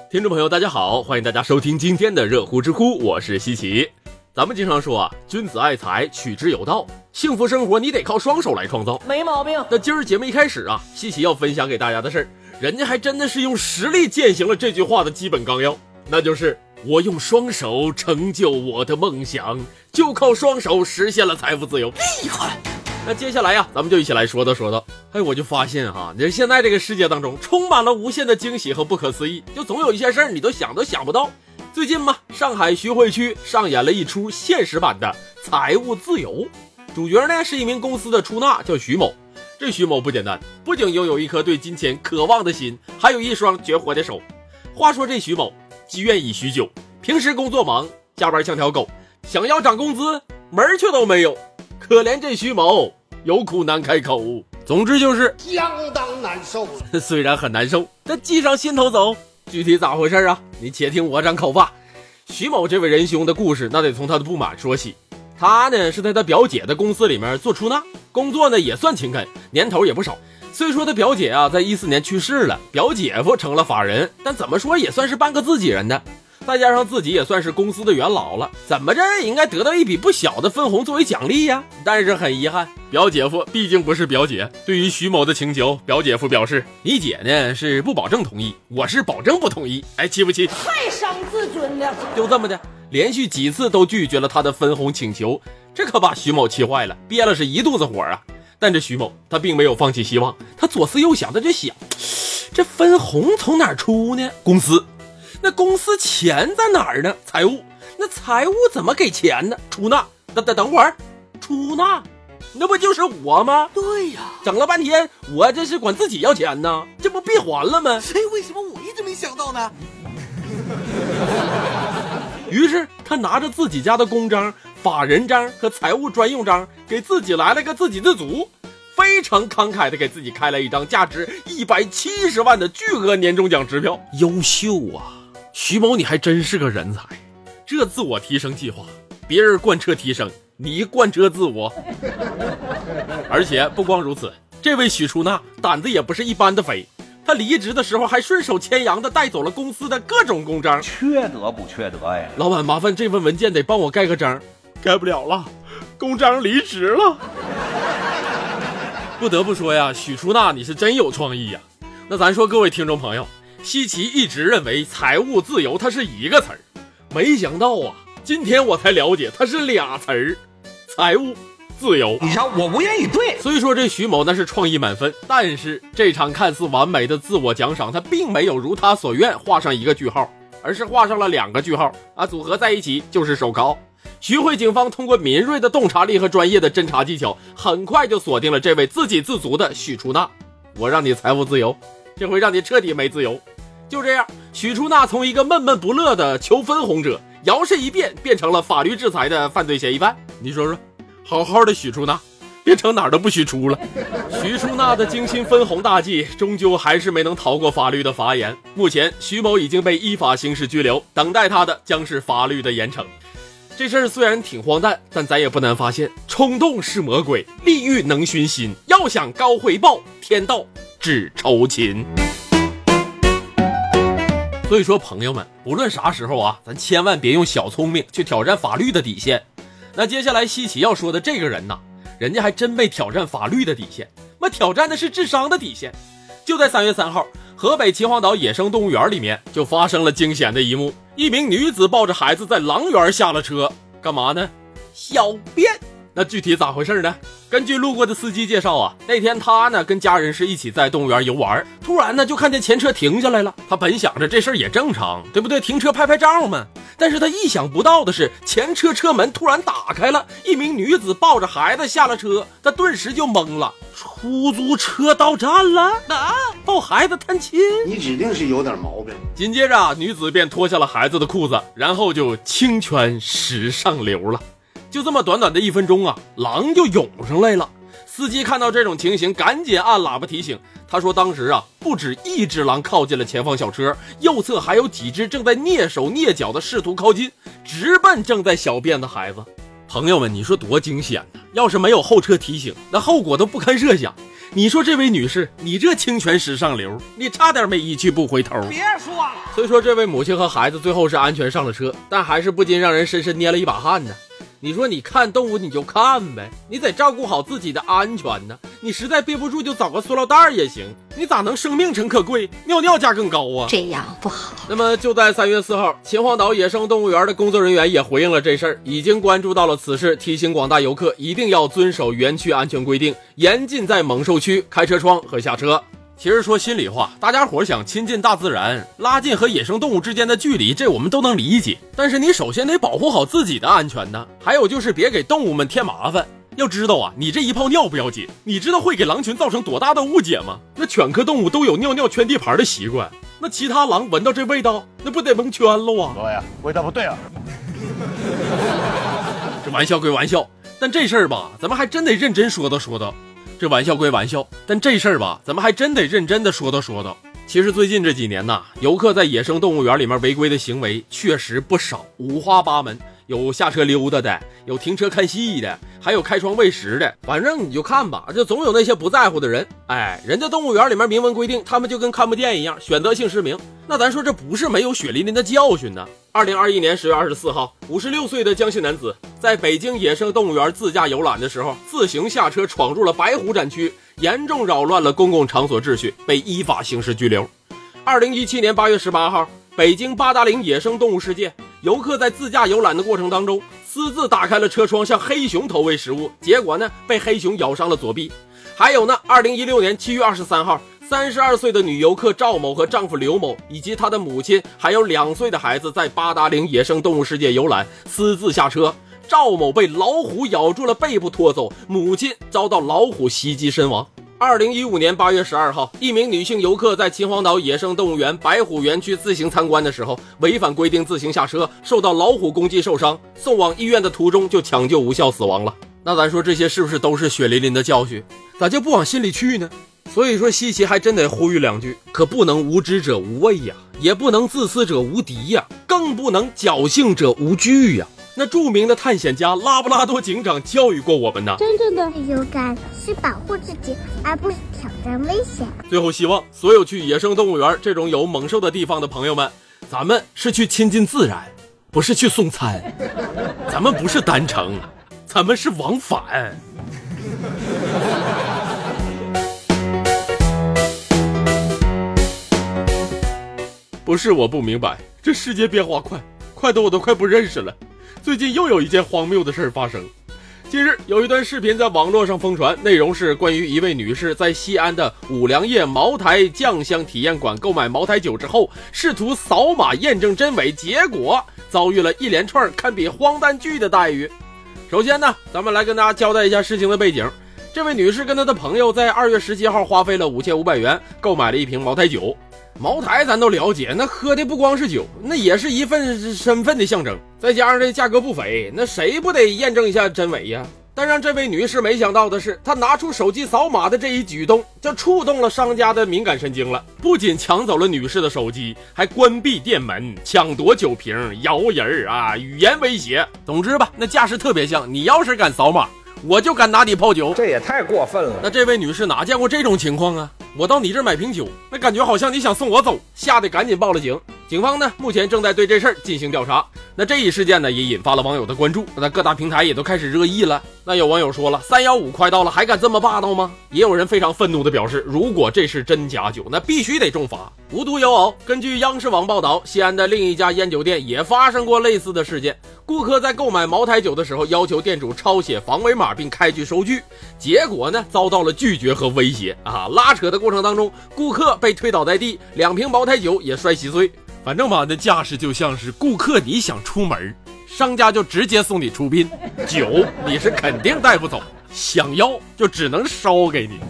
听众朋友大家好，欢迎大家收听今天的热乎知乎，我是西奇。咱们经常说啊，君子爱财，取之有道，幸福生活你得靠双手来创造， 没毛病。 那今儿节目一开始啊，西奇要分享给大家的事儿，人家还真的是用实力践行了这句话的基本纲要，那就是我用双手成就我的梦想，就靠双手实现了财富自由，厉害。那接下来呀，咱们就一起来说道。我就发现哈，你现在这个世界当中充满了无限的惊喜和不可思议，就总有一些事儿你都想不到。最近嘛，上海徐汇区上演了一出现实版的财务自由，主角呢是一名公司的出纳，叫徐某。这徐某不简单，不仅拥有一颗对金钱渴望的心，还有一双绝活的手。话说这徐某积怨已许久，平时工作忙，加班像条狗，想要涨工资门儿却都没有。可怜这徐某有苦难开口，总之就是相当难受。 虽然很难受，但系上心头走。具体咋回事啊？你且听我长口吧。徐某这位仁兄的故事，那得从他的不满说起。他呢是在他表姐的公司里面做出纳，工作呢也算勤恳，年头也不少。虽说他表姐啊在14年去世了，表姐夫成了法人，但怎么说也算是半个自己人的。再加上自己也算是公司的元老了，怎么着也应该得到一笔不小的分红作为奖励呀。但是很遗憾，表姐夫毕竟不是表姐，对于徐某的请求，表姐夫表示，你姐呢是不保证同意，我是保证不同意。气不气？ 太伤自尊了。 就这么的，连续几次都拒绝了他的分红请求，这可把徐某气坏了，憋了是一肚子火啊。但这徐某他并没有放弃希望，他左思右想，他就想，这分红从哪儿出呢？公司。那公司钱在哪儿呢？财务。那财务怎么给钱呢？出纳。等会儿，出纳那不就是我吗？ 对呀， 整了半天我这是管自己要钱呢，这不闭环了吗？ 为什么我一直没想到呢？ 于是他拿着自己家的公章、法人章和财务专用章，给自己来了个自给自足，非常慷慨的给自己开了一张价值170万的巨额年终奖支票。优秀啊，徐某你还真是个人才。这自我提升计划，别人贯彻提升，你贯彻自我。而且不光如此，这位许出纳胆子也不是一般的肥，他离职的时候还顺手牵羊的带走了公司的各种公章。 缺德不缺德呀？ 老板，麻烦这份文件得帮我盖个章。盖不了了，公章离职了。不得不说呀，许出纳你是真有创意呀。那咱说各位听众朋友，西奇一直认为财务自由它是一个词儿，没想到啊，今天我才了解它是俩词儿，财务自由。 你瞧，我不愿意对。 虽说这徐某那是创意满分，但是这场看似完美的自我奖赏，他并没有如他所愿画上一个句号，而是画上了2个句号啊，组合在一起就是手铐。徐汇警方通过敏锐的洞察力和专业的侦查技巧，很快就锁定了这位自给自足的许出纳。我让你财务自由，这回让你彻底没自由。就这样，许出纳从一个闷闷不乐的求分红者，摇身一变变成了法律制裁的犯罪嫌疑犯。你说说，好好的许出纳变成哪儿都不许出了。许出纳的精心分红大计终究还是没能逃过法律的法眼。目前徐某已经被依法刑事拘留，等待他的将是法律的严惩。这事儿虽然挺荒诞，但咱也不难发现，冲动是魔鬼，利欲能熏心，要想高回报，天道只酬勤。所以说朋友们，无论啥时候啊，咱千万别用小聪明去挑战法律的底线。那接下来西奇要说的这个人呢，人家还真没挑战法律的底线，那挑战的是智商的底线。就在3月3号，河北秦皇岛野生动物园里面就发生了惊险的一幕，一名女子抱着孩子在狼园下了车，干嘛呢？小便。那具体咋回事呢？根据路过的司机介绍啊，那天他呢跟家人是一起在动物园游玩，突然呢就看见前车停下来了。他本想着这事儿也正常，对不对？停车拍照嘛。但是他意想不到的是，前车车门突然打开了，一名女子抱着孩子下了车，他顿时就懵了。出租车到站了啊！抱孩子探亲， 你指定是有点毛病。 紧接着女子便脱下了孩子的裤子，然后就轻圈时上流了。就这么短短的1分钟啊，狼就涌上来了。司机看到这种情形，赶紧按喇叭提醒。他说当时啊，不止1只狼靠近了前方小车，右侧还有几只正在蹑手蹑脚的试图靠近，直奔正在小便的孩子。 朋友们，你说多惊险呢？要是没有后车提醒，那后果都不堪设想。你说这位女士，你这清泉石上流，你差点没一去不回头。 别说了。 虽说这位母亲和孩子最后是安全上了车，但还是不禁让人深深捏了一把汗呢。你说你看动物你就看呗，你得照顾好自己的安全呢。你实在憋不住就找个塑料袋也行，你咋能生命诚可贵，尿尿价更高啊？ 这样不好。 那么就在3月4号，秦皇岛野生动物园的工作人员也回应了这事儿，已经关注到了此事，提醒广大游客一定要遵守园区安全规定，严禁在猛兽区开车窗和下车。其实说心里话，大家伙想亲近大自然，拉近和野生动物之间的距离，这我们都能理解。但是你首先得保护好自己的安全呢，还有就是别给动物们添麻烦。要知道啊，你这一泡尿不要紧，你知道会给狼群造成多大的误解吗？那犬科动物都有尿尿圈地盘的习惯，那其他狼闻到这味道，那不得蒙圈喽啊？ 对呀，味道不对啊。 这玩笑归玩笑，但这事儿吧，咱们还真得认真说道。这玩笑归玩笑，但这事儿吧，咱们还真得认真的说道。其实最近这几年呐，游客在野生动物园里面违规的行为确实不少，五花八门，有下车溜达的，有停车看戏的，还有开窗喂食的。反正你就看吧，就总有那些不在乎的人。人家动物园里面明文规定，他们就跟看不见一样，选择性失明。那咱说这不是没有血淋淋的教训呢。2021年10月24号，56岁的江西男子在北京野生动物园自驾游览的时候，自行下车闯入了白虎展区，严重扰乱了公共场所秩序，被依法刑事拘留。2017年8月18号，北京八达岭野生动物世界，游客在自驾游览的过程当中，私自打开了车窗向黑熊投喂食物，结果呢被黑熊咬伤了左臂。还有呢，2016年7月23号，32岁的女游客赵某和丈夫刘某以及她的母亲还有2岁的孩子在八达岭野生动物世界游览，私自下车，赵某被老虎咬住了背部拖走，母亲遭到老虎袭击身亡。2015年8月12号，一名女性游客在秦皇岛野生动物园白虎园区自行参观的时候，违反规定自行下车，受到老虎攻击受伤，送往医院的途中就抢救无效死亡了。那咱说这些是不是都是血淋淋的教训？咋就不往心里去呢？所以说西奇还真得呼吁2句，可不能无知者无畏呀，也不能自私者无敌呀，更不能侥幸者无惧呀。那著名的探险家拉布拉多警长教育过我们呢， 真正的勇敢是保护自己，而不是挑战危险。 最后希望所有去野生动物园这种有猛兽的地方的朋友们，咱们是去亲近自然，不是去送餐，咱们不是单程，咱们是往返。不是我不明白，这世界变化快得我都快不认识了。最近又有一件荒谬的事发生。近日有一段视频在网络上疯传，内容是关于一位女士在西安的五粮液茅台酱香体验馆购买茅台酒之后，试图扫码验证真伪，结果遭遇了一连串堪比荒诞剧的待遇。首先呢，咱们来跟大家交代一下事情的背景。这位女士跟她的朋友在2月17号花费了5500元购买了一瓶茅台酒。茅台咱都了解，那喝的不光是酒，那也是一份身份的象征，再加上这价格不菲，那谁不得验证一下真伪呀？但让这位女士没想到的是，她拿出手机扫码的这一举动就触动了商家的敏感神经了，不仅抢走了女士的手机，还关闭店门，抢夺酒瓶，摇人啊，语言威胁。总之吧，那架势特别像，你要是敢扫码，我就敢拿你泡酒。 这也太过分了。 那这位女士哪见过这种情况啊？我到你这儿买瓶酒，那感觉好像你想送我走，吓得赶紧报了警。警方呢，目前正在对这事儿进行调查。那这一事件呢，也引发了网友的关注，那各大平台也都开始热议了。那有网友说了，315快到了，还敢这么霸道吗？也有人非常愤怒地表示，如果这是真假酒，那必须得重罚。无独有偶，根据央视网报道，西安的另一家烟酒店也发生过类似的事件。顾客在购买茅台酒的时候，要求店主抄写防伪码并开具收据，结果呢，遭到了拒绝和威胁啊！拉扯的过程当中，顾客被推倒在地，2瓶茅台酒也摔稀碎。反正吧，那架势就像是顾客你想出门，商家就直接送你出殡，酒你是肯定带不走，想要就只能烧给你。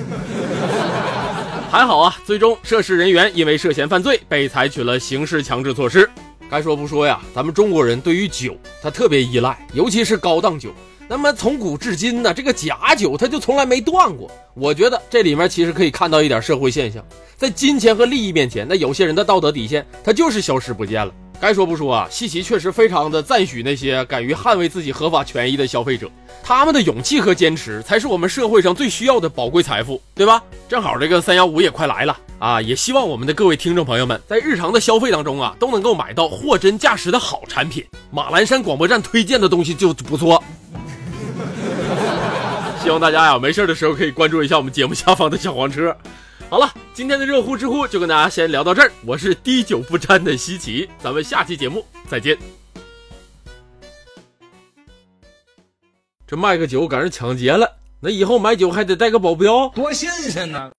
还好啊，最终涉事人员因为涉嫌犯罪被采取了刑事强制措施。该说不说呀，咱们中国人对于酒他特别依赖，尤其是高档酒。那么从古至今呢，这个假酒它就从来没断过。我觉得这里面其实可以看到一点社会现象，在金钱和利益面前，那有些人的道德底线它就是消失不见了。 该说不说啊，西奇确实非常的赞许那些敢于捍卫自己合法权益的消费者，他们的勇气和坚持才是我们社会上最需要的宝贵财富，对吧？正好这个315也快来了啊，也希望我们的各位听众朋友们在日常的消费当中啊，都能够买到货真价实的好产品。马栏山广播站推荐的东西就不错。希望大家呀，没事的时候可以关注一下我们节目下方的小黄车。好了，今天的热乎知乎就跟大家先聊到这儿，我是滴酒不沾的西奇，咱们下期节目再见。这卖个酒赶上抢劫了，那以后买酒还得带个保镖， 多新鲜呢！